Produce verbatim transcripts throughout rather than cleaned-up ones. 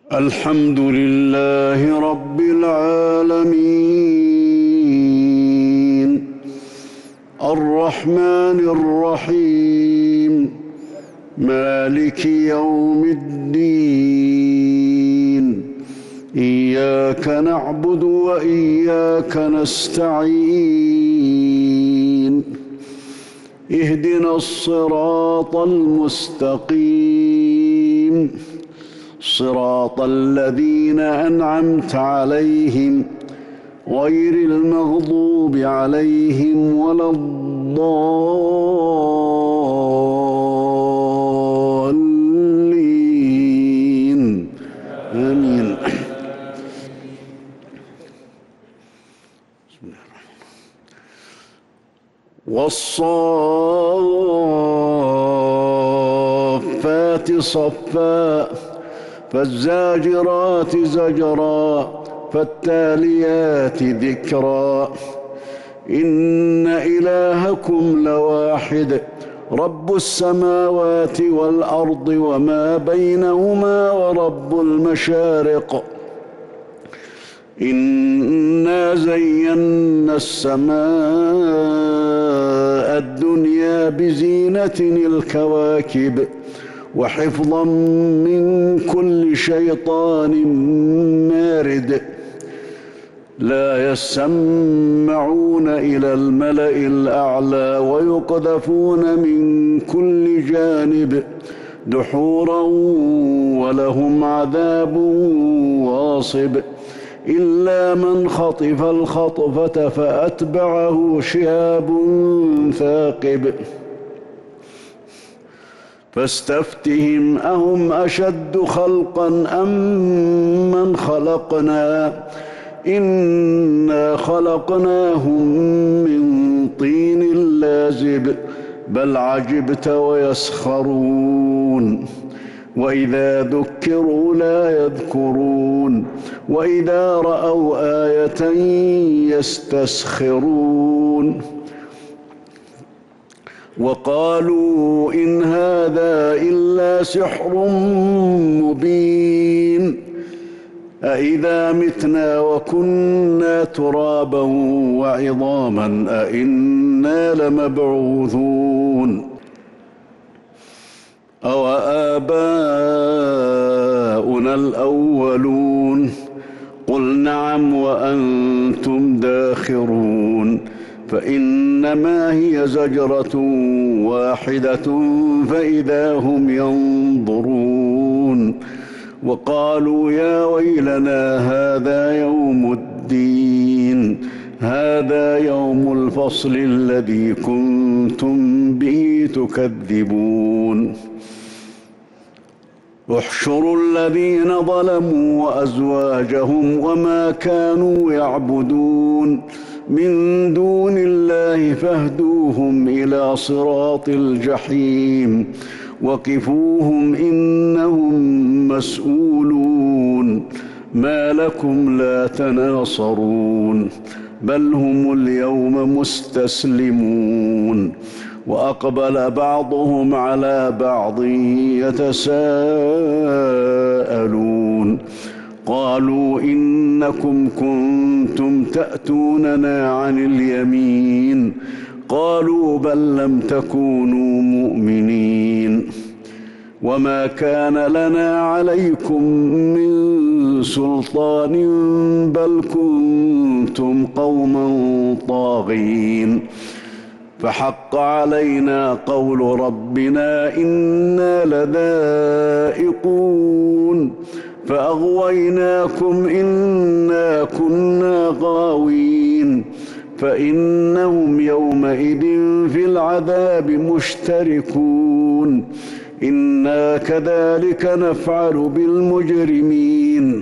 الحمد لله رب العالمين الرحمن الرحيم مالك يوم الدين إياك نعبد وإياك نستعين اهدنا الصراط المستقيم صراط الذين أنعمت عليهم غير المغضوب عليهم ولا الضالين آمين. والصافات صفا فالزاجرات زجرا فالتاليات ذكرا إن إلهكم لواحد رب السماوات والأرض وما بينهما ورب المشارق إنا زينا السماء الدنيا بزينة الكواكب وحفظا من كل شيطان مارد لا يسمعون إلى الملأ الأعلى ويقذفون من كل جانب دحورا ولهم عذاب واصب إلا من خطف الخطفة فأتبعه شهاب ثاقب فاستفتهم أهم أشد خلقا أم من خلقنا إنا خلقناهم من طين لازب بل عجبت ويسخرون وإذا ذكروا لا يذكرون وإذا رأوا آية يستسخرون وقالوا إن هذا إلا سحر مبين أإذا متنا وكنا ترابا وعظاما أإنا لمبعوثون أوآباؤنا الأولون قل نعم وأنتم داخرون فإنما هي زجرة واحدة فإذا هم ينظرون وقالوا يا ويلنا هذا يوم الدين هذا يوم الفصل الذي كنتم به تكذبون احشروا الذين ظلموا وأزواجهم وما كانوا يعبدون من دون الله فاهدوهم إلى صراط الجحيم وقفوهم إنهم مسؤولون ما لكم لا تناصرون بل هم اليوم مستسلمون وأقبل بعضهم على بعض يتساءلون قالوا إنكم كنتم تأتوننا عن اليمين قالوا بل لم تكونوا مؤمنين وما كان لنا عليكم من سلطان بل كنتم قوما طاغين فحق علينا قول ربنا إنا لذائقون فأغويناكم إنا كنا غاوين فإنهم يومئذ في العذاب مشتركون إنا كذلك نفعل بالمجرمين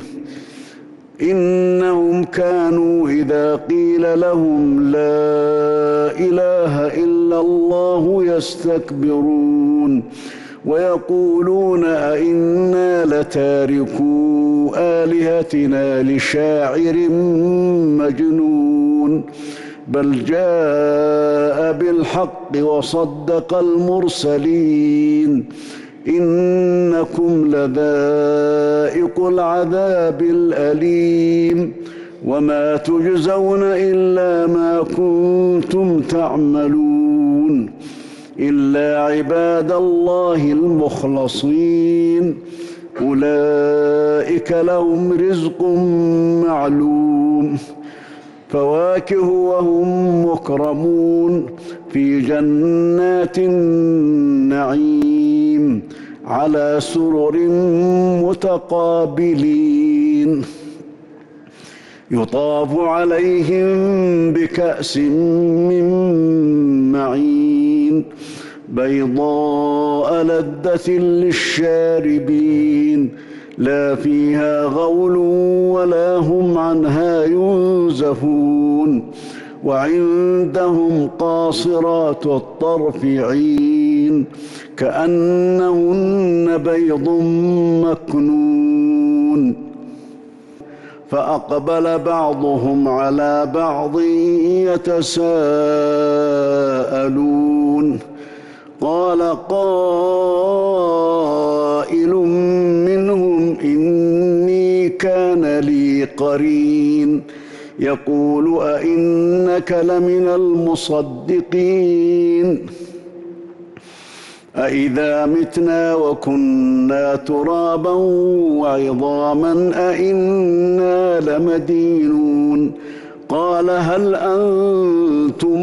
إنهم كانوا إذا قيل لهم لا إله إلا الله يستكبرون ويقولون أئنا لتاركو آلهتنا لشاعر مجنون بل جاء بالحق وصدق المرسلين إنكم لذائق ذو العذاب الأليم وما تجزون إلا ما كنتم تعملون إلا عباد الله المخلصين أولئك لهم رزق معلوم فواكه وهم مكرمون في جنات النعيم على سرر متقابلين يطاف عليهم بكأس من معين بيضاء لذة للشاربين لا فيها غول ولا هم عنها ينزفون وعندهم قاصرات الطرف عين كأنهن بيض مكنون فأقبل بعضهم على بعض يتساءلون قال قائل منهم إني كان لي قرين يقول أئنك لمن المصدقين أإذا متنا وكنا ترابا وعظاما أئنا لمدينون قال هل أنتم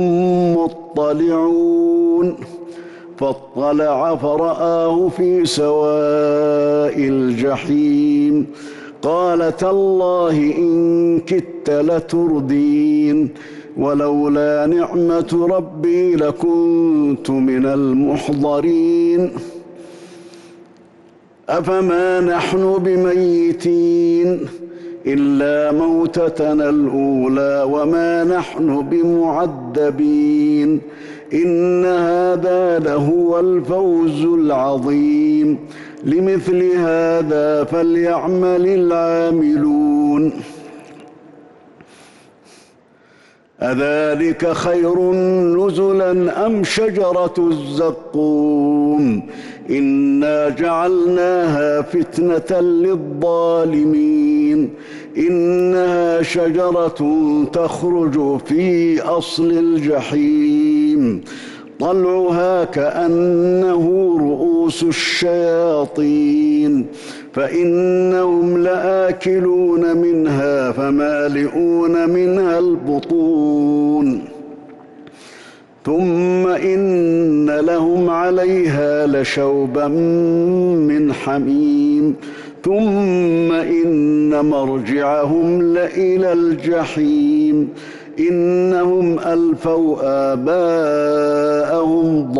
مطلعون فاطلع فرآه في سواء الجحيم قال تالله إن كدت لتردين ولولا نعمة ربي لكنت من المحضرين أفما نحن بميتين إلا موتتنا الأولى وما نحن بمعذبين إن هذا لهو الفوز العظيم لمثل هذا فليعمل العاملون أذلك خير نزلا أم شجرة الزقوم إنا جعلناها فتنة للظالمين إنها شجرة تخرج في أصل الجحيم طلعها كأنه رؤوس الشياطين فإنهم لآكلون منها فمالئون منها البطون ثم إن لهم عليها لشوبا من حميم ثم إن مرجعهم لإلى الجحيم إنهم ألفوا آباءهم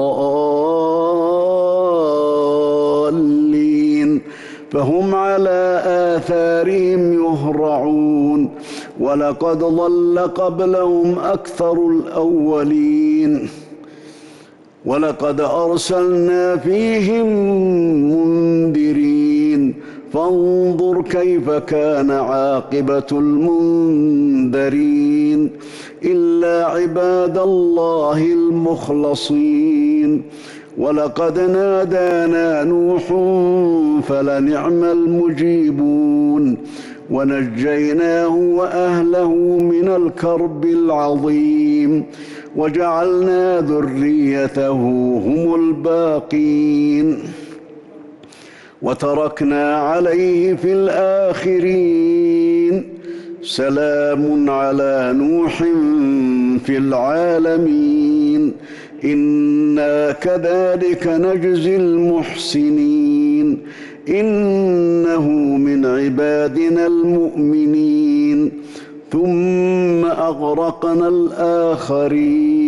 ضالين فهم على آثارهم يهرعون ولقد ضل قبلهم أكثر الأولين ولقد أرسلنا فيهم منذرين فانظر كيف كان عاقبة المنذرين إلا عباد الله المخلصين ولقد نادانا نوح فلنعم المجيبون ونجيناه وأهله من الكرب العظيم وجعلنا ذريته هم الباقين وتركنا عليه في الآخرين سلام على نوح في العالمين إنا كذلك نجزي المحسنين إنه من عبادنا المؤمنين ثم أغرقنا الآخرين